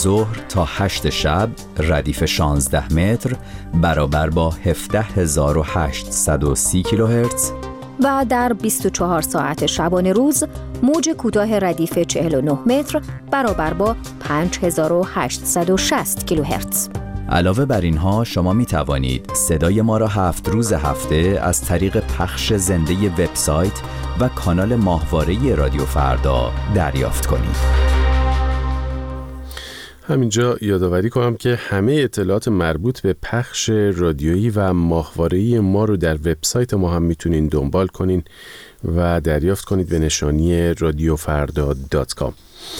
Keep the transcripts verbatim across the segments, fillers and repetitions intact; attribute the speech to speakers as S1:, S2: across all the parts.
S1: ظهر تا هشت شب ردیف شانزده متر برابر با هفده هزار و هشتصد و سی کیلوهرتز
S2: و در بیست و چهار ساعت شبانه روز موج کوتاه ردیف چهل و نه متر برابر با پنج هزار و هشتصد و شصت کیلوهرتز.
S1: علاوه بر اینها شما می توانید صدای ما را هفت روز هفته از طریق پخش زنده وبسایت و کانال ماهواره رادیو فردا دریافت کنید.
S3: همینجا یادآوری کنم که همه اطلاعات مربوط به پخش رادیویی و ماهواره‌ای ما رو در وبسایت ما هم میتونین دنبال کنین و دریافت کنید به نشانی رادیو فردا دات کام.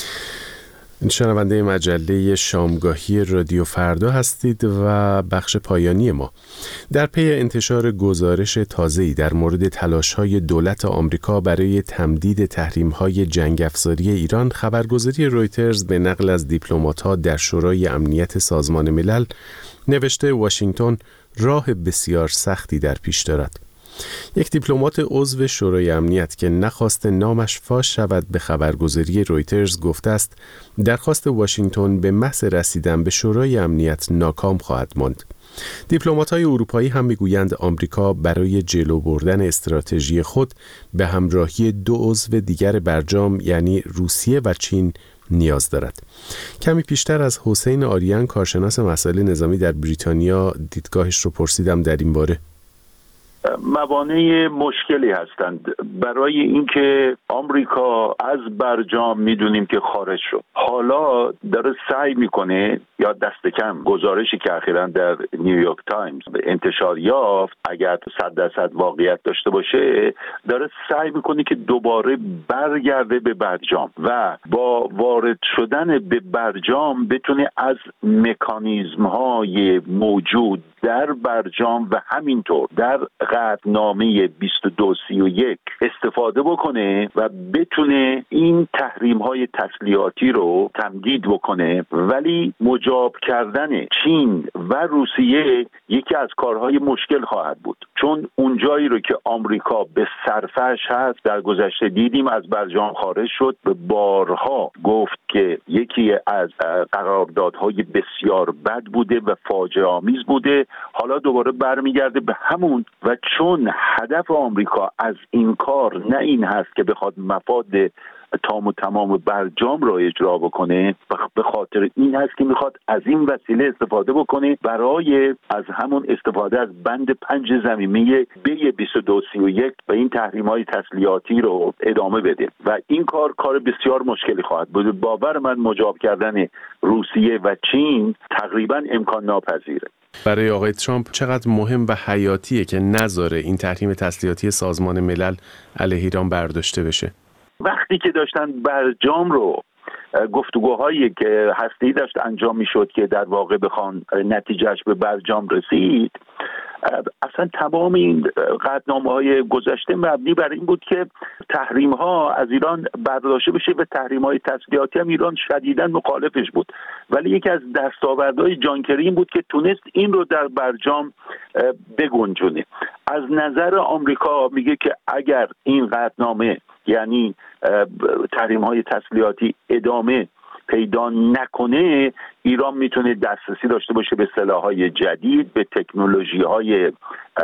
S3: شنونده مجله شامگاهی رادیو فردا هستید و بخش پایانی ما. در پی انتشار گزارش تازه‌ای در مورد تلاش‌های دولت آمریکا برای تمدید تحریم‌های جنگ افزاری ایران، خبرگزاری رویترز به نقل از دیپلمات‌ها در شورای امنیت سازمان ملل نوشته واشنگتن راه بسیار سختی در پیش دارد. یک دیپلمات عضو شورای امنیت که نخواست نامش فاش شود به خبرگزاری رویترز گفته است درخواست واشنگتن به محض رسیدن به شورای امنیت ناکام خواهد ماند. دیپلمات‌های اروپایی هم میگویند آمریکا برای جلو بردن استراتژی خود به همراهی دو عضو دیگر برجام یعنی روسیه و چین نیاز دارد. کمی پیشتر از حسین آریان کارشناس مسائل نظامی در بریتانیا دیدگاهش رو پرسیدم در این باره.
S4: موانع مشکلی هستند برای اینکه آمریکا از برجام میدونیم که خارج شد، حالا داره سعی میکنه یا دست کم گزارشی که اخیراً در نیویورک تایمز انتشار یافت اگر صد درصد واقعیت داشته باشه داره سعی میکنه که دوباره برگرده به برجام و با وارد شدن به برجام بتونه از مکانیزم های موجود در برجام و همینطور در قطعنامه بیست و دو سی و یک استفاده بکنه و بتونه این تحریم های تسلیحاتی رو تمدید بکنه. ولی مجاب کردن چین و روسیه یکی از کارهای مشکل خواهد بود، چون اونجایی رو که آمریکا به صرفش هست در گذشته دیدیم از برجام خارج شد، به بارها گفت که یکی از قراردادهای بسیار بد بوده و فاجعه آمیز بوده، حالا دوباره برمیگرده به همون. و چون هدف آمریکا از این کار نه این هست که بخواد مفاد تام و تمام برجام را اجرا بکنه، به خاطر این هست که میخواد از این وسیله استفاده بکنه برای از همون استفاده از بند پنج زمینه بی بیست و دو سی و یک و این تحریم‌های تسلیحاتی رو ادامه بده و این کار کار بسیار مشکلی خواهد بود. باور من مجاب کردن روسیه و چین تقریبا امکان ناپذیره.
S3: برای آقای ترامپ چقدر مهم و حیاتیه که نذاره این تحریم تسلیحاتی سازمان ملل علیه ایران برداشته بشه؟
S4: وقتی که داشتن برجام رو گفتگوهایی که هسته‌ای داشت انجام میشد که در واقع بخوان نتیجهش به برجام رسید، اصلا تمام این قطعنامه‌های گذشته مبنی بر این بود که تحریم‌ها از ایران برداشته بشه و تحریم‌های تسلیحاتی هم ایران شدیداً مخالفش بود. ولی یکی از دستاوردهای جان کری این بود که تونست این رو در برجام بگنجونه. از نظر آمریکا میگه که اگر این قطعنامه یعنی تحریم‌های تسلیحاتی ادامه پیدا نکنه، ایران میتونه دسترسی داشته باشه به سلاح‌های جدید، به تکنولوژی‌های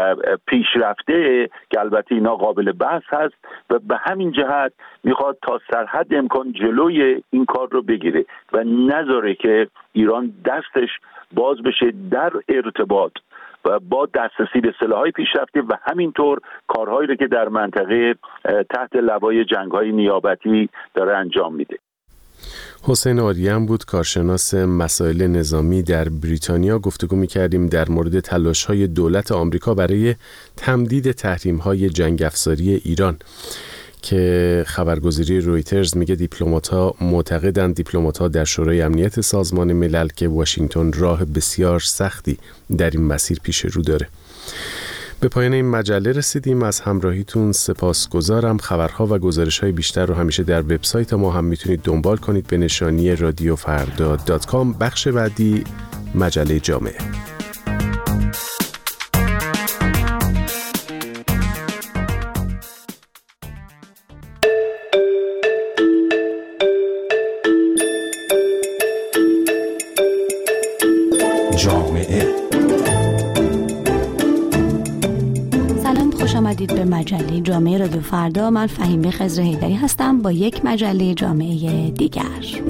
S4: پیشرفته که البته اینا قابل بحث هست و به همین جهت میخواد تا سرحد امکان جلوی این کار رو بگیره و نذاره که ایران دستش باز بشه در ارتباط و با دسترسی به سلاح‌های پیشرفته و همینطور کارهایی رو که در منطقه تحت لوای جنگ‌های نیابتی داره انجام میده.
S3: حسین آریان بود، کارشناس مسائل نظامی در بریتانیا. گفتگو می‌کردیم در مورد تلاش‌های دولت آمریکا برای تمدید تحریم‌های جنگ افزاری ایران که خبرگزاری رویترز میگه دیپلمات‌ها معتقدند دیپلمات‌ها در شورای امنیت سازمان ملل که واشنگتن راه بسیار سختی در این مسیر پیش رو داره. به پایان این مجله رسیدیم. از همراهیتون سپاسگزارم. خبرها و گزارش‌های بیشتر رو همیشه در وبسایت ما هم میتونید دنبال کنید به نشانی رادیو فردا دات کام. بخش بعدی مجله جامعه.
S5: جامعه.
S6: سلام، خوش آمدید به مجله جامعه رادیو فردا. من فهیمه خضر حیدری هستم با یک مجله جامعه دیگر.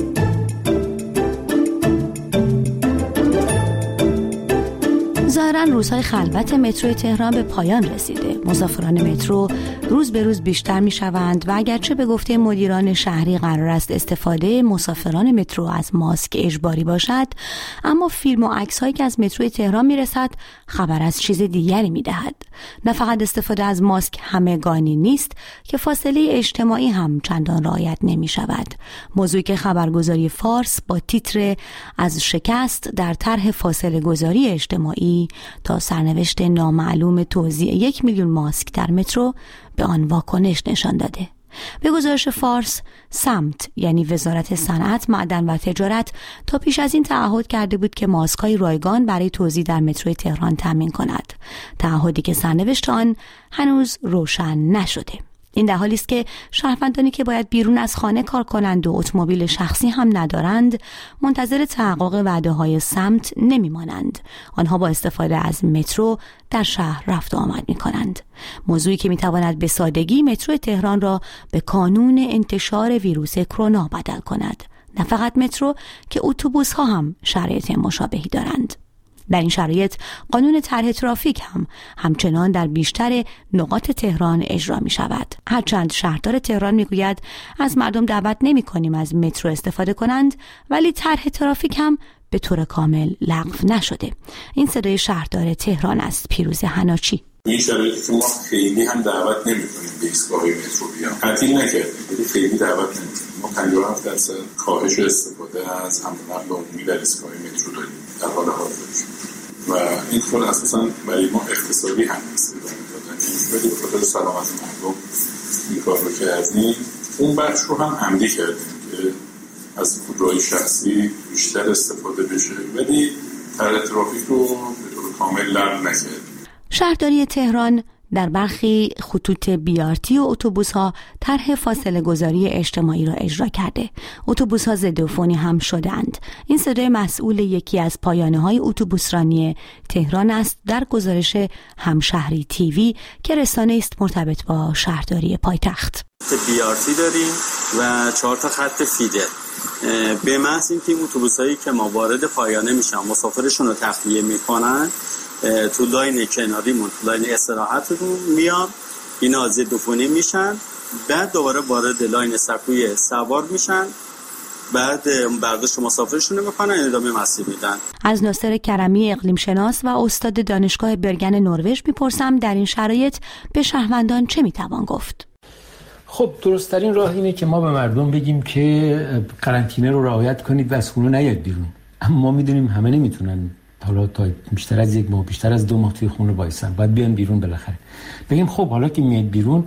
S6: ظاهراً روزهای خلوت مترو تهران به پایان رسیده. مسافران مترو روز به روز بیشتر می شوند و اگرچه به گفته مدیران شهری قرار است استفاده مسافران مترو از ماسک اجباری باشد، اما فیلم و عکس هایی که از مترو تهران می رسد خبر از چیز دیگری می دهد. نه فقط استفاده از ماسک همگانی نیست که فاصله اجتماعی هم چندان رعایت نمی شود. موضوعی که خبرگزاری فارس با تیتر از شکست در طرح فاصله گذاری اجتماعی تا سرنوشت نامعلوم توزیع یک میلیون ماسک در مترو به آن واکنش نشان داده. به گزارش فارس، سمت یعنی وزارت صنعت، معدن و تجارت تا پیش از این تعهد کرده بود که ماسک‌های رایگان برای توزیع در مترو تهران تامین کند. تعهدی که سرنوشت آن هنوز روشن نشده. این در حالی است که شهروندانی که باید بیرون از خانه کار کنند و اتومبیل شخصی هم ندارند، منتظر تحقق وعده‌های سمت نمی‌مانند. آنها با استفاده از مترو در شهر رفت و آمد می‌کنند. موضوعی که می‌تواند به سادگی مترو تهران را به کانون انتشار ویروس کرونا بدل کند. نه فقط مترو که اتوبوس‌ها هم شرایط مشابهی دارند. در این شرایط قانون طرح ترافیک هم همچنان در بیشتر نقاط تهران اجرا می شود. هرچند شهردار تهران می گوید از مردم دعوت نمی کنیم از مترو استفاده کنند، ولی طرح ترافیک هم به طور کامل لغو نشده. این صدای شهردار تهران است، پیروز حناچی.
S7: این شرایطی که ما خیلی هم دعوت نمی کنیم به ایستگاه‌های مترو بیان. تعطیل نکردیم، ولی خیلی دعوت نمی کنیم. ما پنجاه و هفت درصد کاهش استفاده از حمل و نقل عمومی در ایستگاه مترو داریم در حال حاضر. و این خود اساساً برای ما اقتصادی هم نیست. ولی به خاطر سلامت مردم این کار رو کردیم. اون بخش رو هم عمدی کردیم که از خودروهای شخصی بیشتر استفاده بشه، ولی طرح ترافیک رو به طور کامل لغو نکردیم.
S6: شهرداری تهران در برخی خطوط بی آر تی و اتوبوس‌ها طرح فاصله گذاری اجتماعی را اجرا کرده. اتوبوس‌ها ضدعفونی هم شدند. این صدای مسئول یکی از پایانه‌های اتوبوسرانی تهران است در گزارش همشهری تیوی که رسانه است مرتبط با شهرداری پایتخت.
S8: بی آر تی داریم و چهار تا خط فیدر. به محض اینکه این اتوبوسایی که ما وارد پایانه میشن مسافرشون رو تخلیه میکنن، تو لاین کناریمون تو لاین استراحت رو میان، اینا ضدعفونی میشن، بعد دوباره وارد لاین سکوی سوار میشن، بعد برداشت مسافرشون رو میکنن، ادامه مسیر میدن. از
S6: ناصر کرمی اقلیم شناس و استاد دانشگاه برگن نروژ میپرسم در این شرایط به شهروندان چه میتوان گفت؟
S9: خب درست‌ترین راه اینه که ما به مردم بگیم که قرنطینه رو رعایت کنید و از خونه نیاید بیرون. اما ما میدونیم همه نمیتونن حالا تا بیشتر از یک ماه، بیشتر از دو ماه توی خونه بایستن، باید بیان بیرون بالاخره. بگیم خب حالا که میاد بیرون،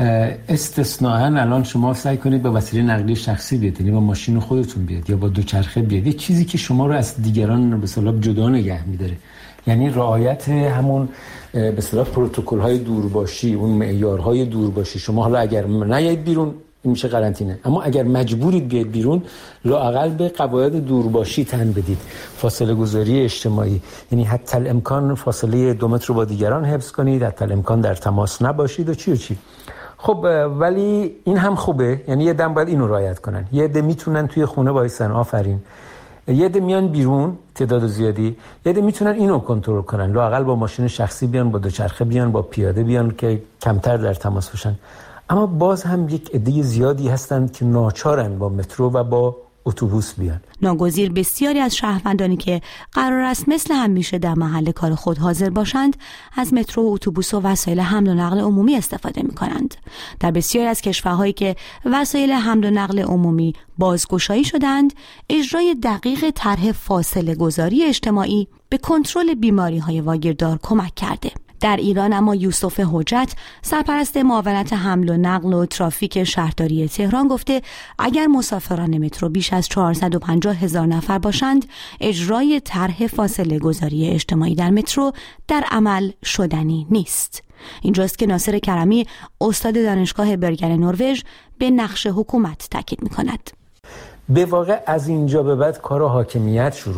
S9: استثناءً الان شما سعی کنید با وسیله نقلیه شخصی بیاد، یعنی با ماشین خودتون بیاد یا با دوچرخه بیاد، یه چیزی که شما رو از دیگران به اصطلاح جدا نگه می‌داره. یعنی رعایت همون به اصطلاح پروتکل‌های دورباشی، اون معیارهای دورباشی. شما حالا اگر نیاید بیرون این میشه قرنطینه، اما اگر مجبورید بیاید بیرون لااقل به قواعد دورباشی تن بدید، فاصله گذاری اجتماعی، یعنی حتی الامکان فاصله دو متر رو با دیگران حفظ کنید، حتی الامکان در تماس نباشید و چی و چی. خب ولی این هم خوبه، یعنی یه دم باید اینو رعایت کنن، یه عده میتونن توی خونه وایسن، آفرین، یه عده میان بیرون تعداد زیادی، یه عده میتونن اینو کنترل کنن، لااقل با ماشین شخصی بیان، با دوچرخه بیان، با پیاده بیان که کمتر در تماس باشن. اما باز هم یک عده زیادی هستند که ناچارن با مترو و با اتوبوس بیان.
S6: ناگزیر بسیاری از شهروندانی که قرار است مثل همیشه در محل کار خود حاضر باشند، از مترو و اتوبوس و وسایل حمل و نقل عمومی استفاده می‌کنند. در بسیاری از کشورهایی که وسایل حمل و نقل عمومی بازگشایی شدند، اجرای دقیق طرح فاصله گذاری اجتماعی به کنترل بیماری‌های واگیردار کمک کرده. در ایران اما یوسف حجت، سرپرست معاونت حمل و نقل و ترافیک شهرداری تهران، گفته اگر مسافران مترو بیش از چهارصد و پنجاه هزار نفر باشند، اجرای طرح فاصله گذاری اجتماعی در مترو در عمل شدنی نیست. اینجاست که ناصر کرمی، استاد دانشگاه برگن نروژ، به نقش حکومت تاکید می‌کند.
S9: به واقع از اینجا به بعد کار حاکمیت شروع